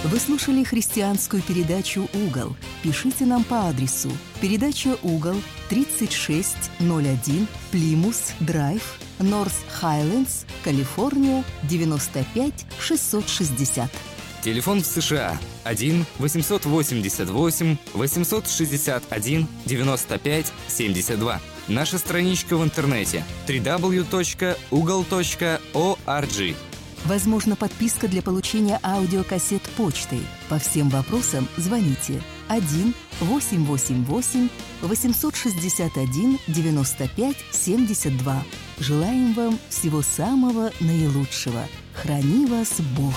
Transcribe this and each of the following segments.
Вы слушали христианскую передачу «Угол». Пишите нам по адресу: передача «Угол», 3601 Плимус Драйв, Норс Хайлендс, Калифорния, 95660. Телефон в США 1-888-861-95-72. Наша страничка в интернете www.ugal.org. Возможно, подписка для получения аудиокассет почтой. По всем вопросам звоните 1-888-861-95-72. Желаем вам всего самого наилучшего. Храни вас Бог.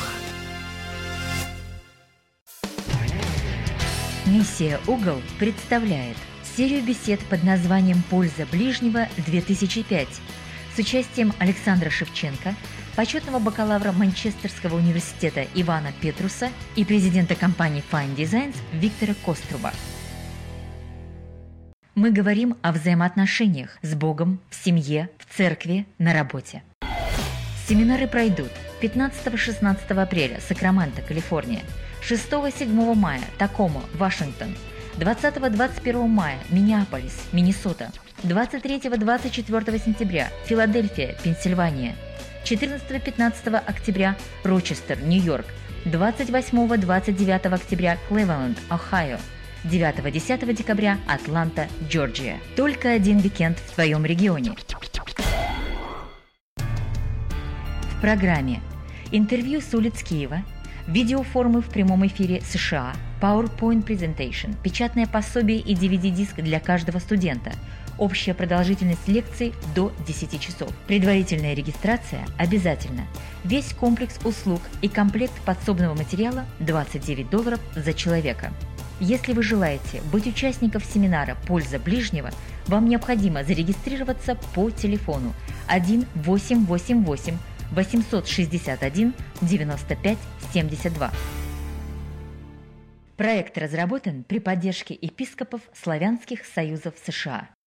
Миссия «Угол» представляет серию бесед под названием «Польза ближнего-2005» с участием Александра Шевченко, почетного бакалавра Манчестерского университета Ивана Петруса и президента компании Fine Designs Виктора Коструба. Мы говорим о взаимоотношениях с Богом, в семье, в церкви, на работе. Семинары пройдут 15-16 апреля, Сакраменто, Калифорния, 6-7 мая, Такома, Вашингтон, 20-21 мая, Миннеаполис, Миннесота, 23-24 сентября, Филадельфия, Пенсильвания, 14-15 октября, Рочестер, Нью-Йорк, 28-29 октября, Кливленд, Ohio, 9-10 декабря, Атланта, Джорджия. Только один уикенд в твоем регионе. В программе интервью с улиц Киева, видеоформы в прямом эфире США, PowerPoint Presentation, печатное пособие и DVD-диск для каждого студента. Общая продолжительность лекций до 10 часов. Предварительная регистрация обязательна. Весь комплекс услуг и комплект подсобного материала $29 за человека. Если вы желаете быть участником семинара «Польза ближнего», вам необходимо зарегистрироваться по телефону 1-888-861-95-72. Проект разработан при поддержке епископов славянских союзов США.